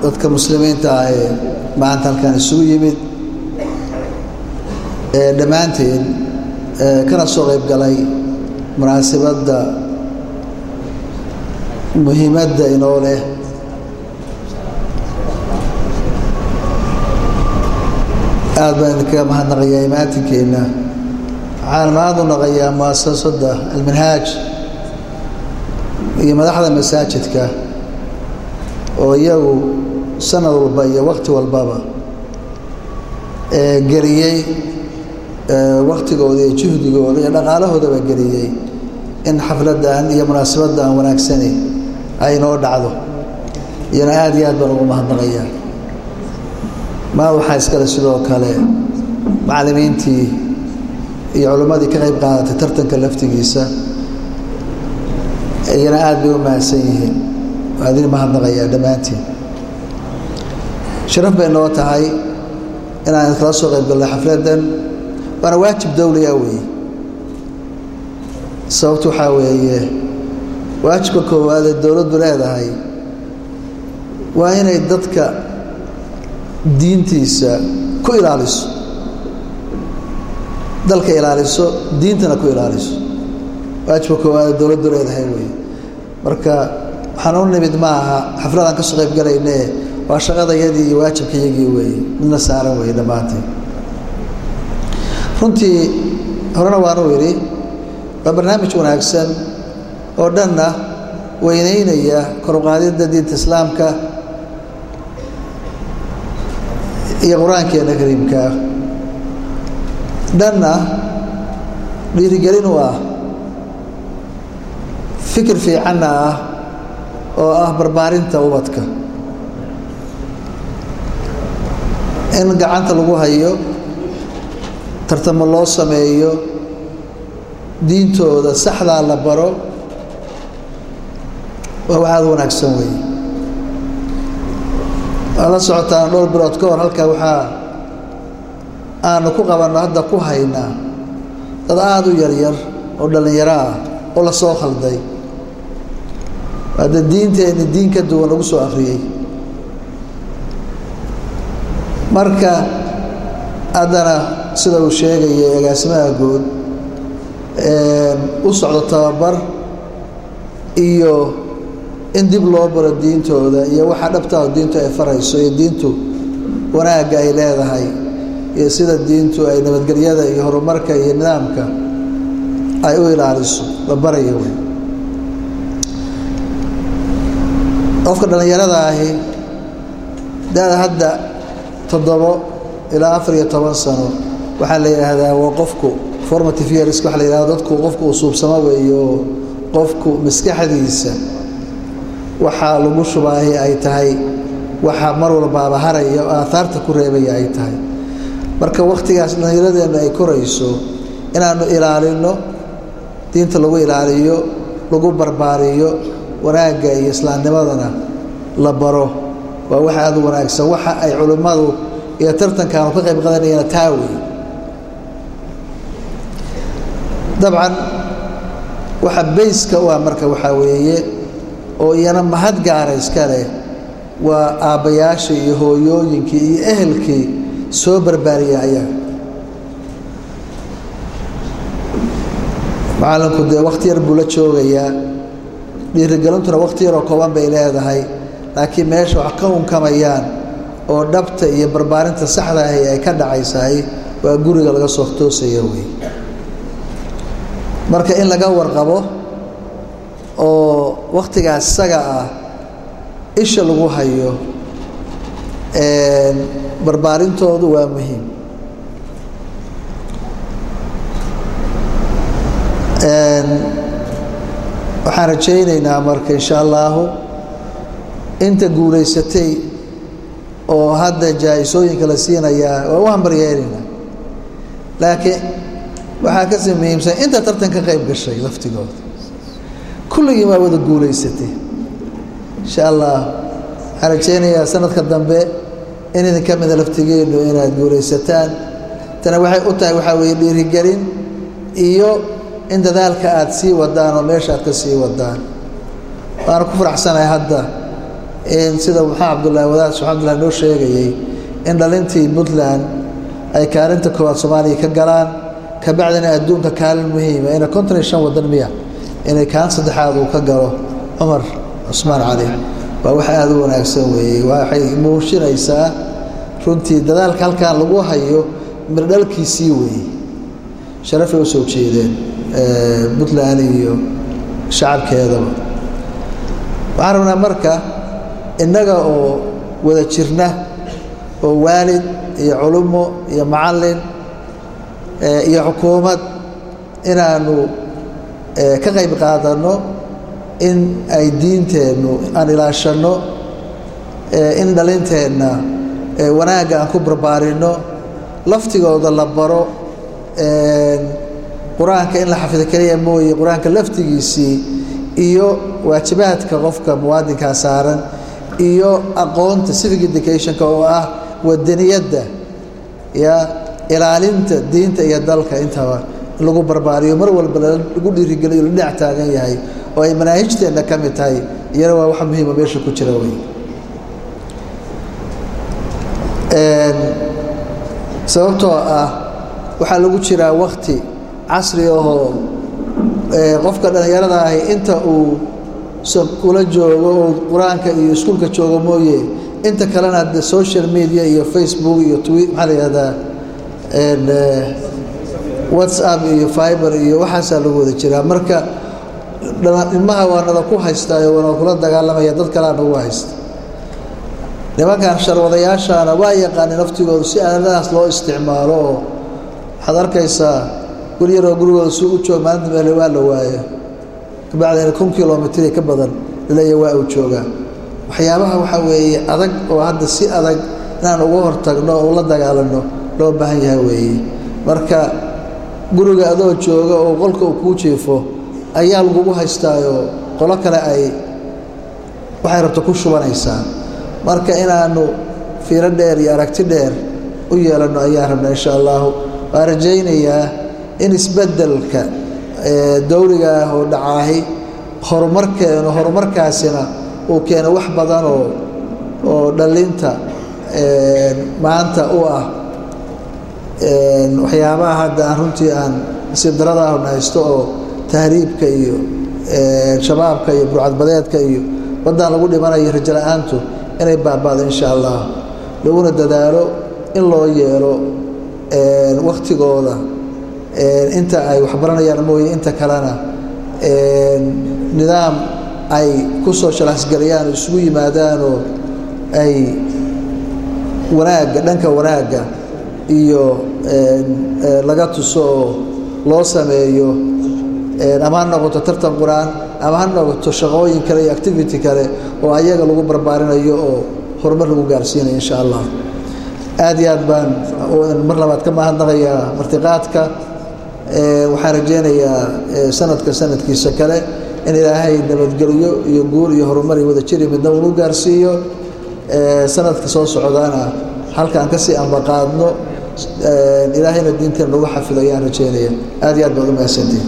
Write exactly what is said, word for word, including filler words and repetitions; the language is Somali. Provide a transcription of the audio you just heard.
dadka muslimiinta ah ee maanta halkan isugu yimid ee dhammaanteen kana soo qayb galay munaasabadda muhiimadda inoo leh aad baan idinkaga mahadnaqayaa imaatinkeena waxaan mahad u naqayaa mu'asasadda alminhaaj iyo madaxda masaajidka oo iyagu sanad walba iyo waqti walbaba geliyey waqtigooda iyo juhdigooda iyo dhaqaalahoodaba geliyey in xafladdan iyo munaasabaddan wanaagsani ay inoo dhacdo iyana aad iyo aad baan ugu mahadnaqayaa maa waxaa iskale sidoo kale macallimiintii iyo culimmadii ka qayb qaadatay tartanka laftigiisa iyana aad bay u mahadsan yihiin waa idin mahadnaqayaa dhammaantiin sharaf bay noo tahay inaan kala soo qayb galnay xafladdan waana waajib dawliya weeye sababtu waxaa weeye waajibka koowaad ee dowladdu leedahay waa inay dadka diintiisa ku ilaaliso dalka ilaaliso diintana ku ilaaliso waajibka koowaad ee dowladdu leedahay weeye marka waxaan u nimid ma aha xafladaan ka soo qayb galayne waa shaqadayadii iyo waajibkayagii weeye midna saaran weeye dhammaanteen runtii horena waanu idhi waa barnaamij wanaagsan oo dhanna weynaynaya kor u qaadidda diinta islaamka iyo qur-aankeena kariimkaa dhanna dhiirigelin u ah fikir fiicanna ah oo ah barbaarinta ubadka in gacanta lagu hayo tartamo loo sameeyo diintooda saxdaa la baro waa wax aad u wanaagsan weeye waa la socotaan dhowr bilood ka hor halkaa waxaa aanu ku qabanno hadda ku haynaa dad aada u yaryar oo dhallinyaro ah oo la soo khalday hadda diinteenni diin ka duwan lagu soo akhriyey marka haddana sida uu sheegaya agaasimaha guud u socdo tababar iyo in dib loo baro diintooda iyo waxa dhabtaa diintu ay farayso iyo diintu wanaagga ay leedahay iyo sida diintu ay nabadgelyada iyo horumarka iyo nidaamka ay u ilaaliso la barayo wey qofka dhallinyarada ahi da-da hadda toddobo ilaa afar iyo toban sano waxaa la yidhaahdaa waa qofku formative years waxa la yidhahda dadku qofku uu suubsamo weeyo qofku maskaxdiisa waxaa lagu shubaahi ay tahay waxa mar walbaaba haraya oo aahaarta ku reebaya ay tahay marka wakhtigaas dhallinyaradeennu ay korayso inaannu ilaalino diinta lagu ilaaliyo lagu barbaariyo wanaagga iyo islaamnimadana la baro waa waxa aad u wanaagsan waxa ay culimmadu iyo tartankaanu ka qayb qadanayana taa wey dabcan waxa bayska u ah marka waxaa weeye oo iyana mahad gaara iska leh waa aabbayaashii iyo hooyooyinkii iyo ehelkii soo barbaariya ayaga macallinku dee wakhti yar buu la joogayaa dhiirigelintuna wakhti yaroo kooban bay leedahay laakiin meesha wax ka unkamayaan oo dhabta iyo barbaarinta saxda ahi ay ka dhacaysahay waa guriga laga soo toosaya wey marka in laga warqabo oo wakhtigaas isaga ah isha lagu hayo barbaarintoodu waa muhiim waxaan rajaynaynaa marka insha allahu inta guulaysatay oo hadda jaa-isooyinka la siinayaa waa u hambaryeelina laakiin waxaa kasii muhiimsan inta tartan ka qayb gashay laftigooda kulligii waa wada guulaysatay insha allah waxaan rajaynayaa sanadka dambe in idinka mida laftigeenu inaad guulaysataan tana waxay u tahay waxaa weeye dhiirigelin iyo in dadaalka aad sii wadaan oo meesha aad ka sii wadaan waana ku faraxsanahay hadda in sida maxaa cabdullaahi wadaad subxaanallah noo sheegayay in dhalintii Puntland ay kaalinta koowaad Soomaaliya ka galaan ka bacdina adduunka kaalin muhiim ah ina konton iyo shan wadan miya inay kaan saddexaad uu ka galo Umar Usmaan Cali waa wax aad u wanaagsan weeye waxay muujinaysaa runtii dadaalka halkaan lagu hayo mirdhalkiisii weeye sharaf ay u soo jeedeen Puntland iyo shacabkeedaba waxaan rabnaa marka innaga oo wada jirna oo waalid iyo culumo iyo macallin iyo xukuumad inaanu ka qayb qaadano in ay diinteenu aan ilaashano in dhalinteenna wanaagga aan ku barbaarino laftigooda la baro quraanka in la xafido kaliya mooye quraanka laftigiisii iyo waajibaadka qofka muwaadinka saaran iyo aqoonta civic education-ka oo ah wadaniyadda ya ilaalinta diinta iyo dalka intaba lagu barbaariyo mar walba lagu dhiirigeliyo la dhinac taagan yahay oo ay manaahijteena ka mid tahay iyana waa wax muhiim ah meesha ku jira way sababtoo ah waxaa lagu jiraa waqti casri ah qofka dhalinyarada ah inta uu kula joogo oo quraanka iyo iskuulka joogo mooye inta kalena de social media iyo Facebook iyo Twitter maxaa la yiraahdaa and WhatsApp iyo Viber iyo waxaas lagu wada jiraa marka ilmaha waanada ku haystaayo wana kula dagaalamaya dad kale aan ugu haysto nimankan sharwadayaashana waa yaqaan naftigooda si aanadaas loo isticmaalo waxaad arkaysaa guri yar oo gurigooda soo u jooga maanta meel waa la waayo kabacdina kun kiiloomitir ka badan ilaa waa uu jooga waxyaabaha waxa weeye adag oo hadda si adag inaan ugu hortagno oo la dagaalano loo baahan yahay weeye marka guriga adoo jooga oo qolka uu ku jiifo ayaa lagu haystaayo qolo kale ay waxay rabto ku shubanaysaa marka inaanu fiiro dheer iyo aragti dheer u yeelano ayaa rabnaa insha Allah waa rajaynayaa in isbedelka dawliga oo dhacay horumarkeena horumarkaasina oo keena wax badan oo oo dhalinta maanta u ah waxyaabaha hadda runtii aan si darada ah haysto oo tahriibka iyo shabaabka iyo burcadbadeedka iyo wadan lagu dhimanayo rajalaantu inay baabaado insha Allah laguna dadaalo in loo yeelo waqtigooda inta ay wax baranayaan mooye inta kalena nidaam ay ku soo shalaasgaliyaan isugu yimaadaan oo ay wanaaga dhanka wanaaga iyo laga tuso loo sameeyo ama noqoto tartan quraan ama noqoto shaqooyin kale iyo activity kale oo ayaga lagu barbaarinayo oo horumar lagu gaarsiinayo insha Allah aad iyo aad baan mar labaad ka mahadnaqayaa martiqaadka waxaan rajaynayaa sanadka sanadkiisa kale in Ilaahay nabadgeliyo iyo guul iyo horumar wada jiri midna uu gaarsiiyo sanadka soo socdaana halkaan ka sii ambaqaadno Ilaahayna diinteena lagu xafido ayaan rajaynayaa aad iyo aad baad u mahadsantihiin